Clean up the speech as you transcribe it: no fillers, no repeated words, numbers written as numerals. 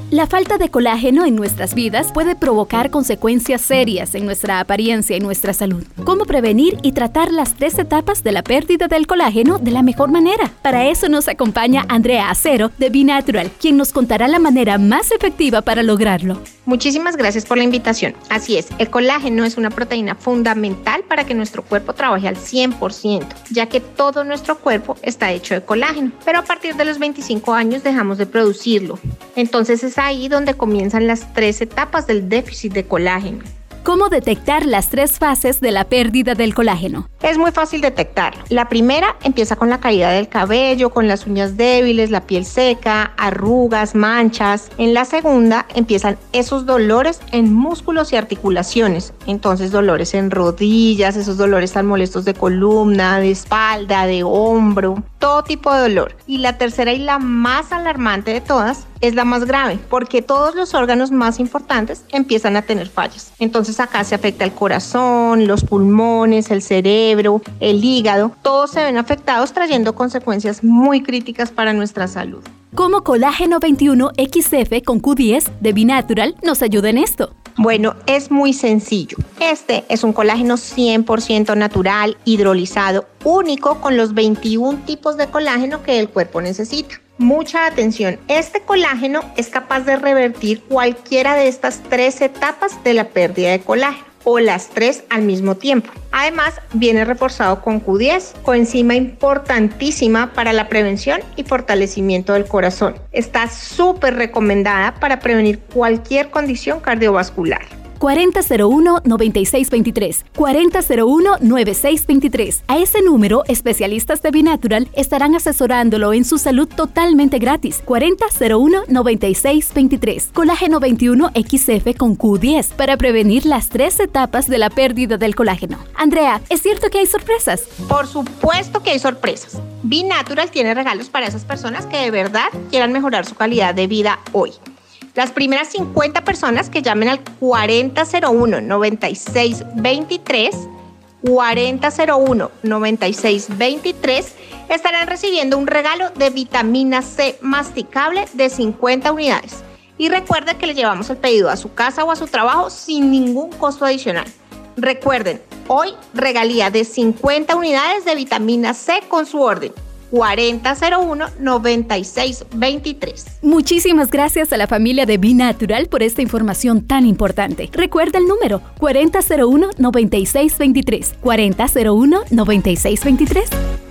La falta de colágeno en nuestras vidas puede provocar consecuencias serias en nuestra apariencia y nuestra salud. ¿Cómo prevenir y tratar las 3 etapas de la pérdida del colágeno de la mejor manera? Para eso nos acompaña Andrea Acero de B-Natural, quien nos contará la manera más efectiva para lograrlo. Muchísimas gracias por la invitación. Así es, el colágeno es una proteína fundamental para que nuestro cuerpo trabaje al 100%, ya que todo nuestro cuerpo está hecho de colágeno, pero a partir de los 25 años dejamos de producirlo. Entonces es ahí donde comienzan las 3 etapas del déficit de colágeno. ¿Cómo detectar las 3 fases de la pérdida del colágeno? Es muy fácil detectarlo. La primera empieza con la caída del cabello, con las uñas débiles, la piel seca, arrugas, manchas. En la segunda empiezan esos dolores en músculos y articulaciones. Entonces dolores en rodillas, esos dolores tan molestos de columna, de espalda, de hombro, todo tipo de dolor. Y la tercera y la más alarmante de todas es la más grave, porque todos los órganos más importantes empiezan a tener fallas. Entonces acá se afecta el corazón, los pulmones, el cerebro, el hígado. Todos se ven afectados, trayendo consecuencias muy críticas para nuestra salud. ¿Cómo Colágeno 21 XF con Q10 de B-Natural nos ayuda en esto? Bueno, es muy sencillo. Este es un colágeno 100% natural, hidrolizado, único con los 21 tipos de colágeno que el cuerpo necesita. Mucha atención, este colágeno es capaz de revertir cualquiera de estas 3 etapas de la pérdida de colágeno, o las 3 al mismo tiempo. Además, viene reforzado con Q10, coenzima importantísima para la prevención y fortalecimiento del corazón. Está súper recomendada para prevenir cualquier condición cardiovascular. 4001-9623, 4001-9623. A ese número, especialistas de B-Natural estarán asesorándolo en su salud totalmente gratis. 4001-9623. Colágeno 21 XF con Q10 para prevenir las 3 etapas de la pérdida del colágeno. Andrea, ¿es cierto que hay sorpresas? Por supuesto que hay sorpresas. B-Natural tiene regalos para esas personas que de verdad quieran mejorar su calidad de vida hoy. Las primeras 50 personas que llamen al 4001-9623, 4001-9623, estarán recibiendo un regalo de vitamina C masticable de 50 unidades. Y recuerden que le llevamos el pedido a su casa o a su trabajo sin ningún costo adicional. Recuerden, hoy regalía de 50 unidades de vitamina C con su orden. 4001-9623. Muchísimas gracias a la familia de B-Natural por esta información tan importante. Recuerda el número 4001-9623. 4001-9623.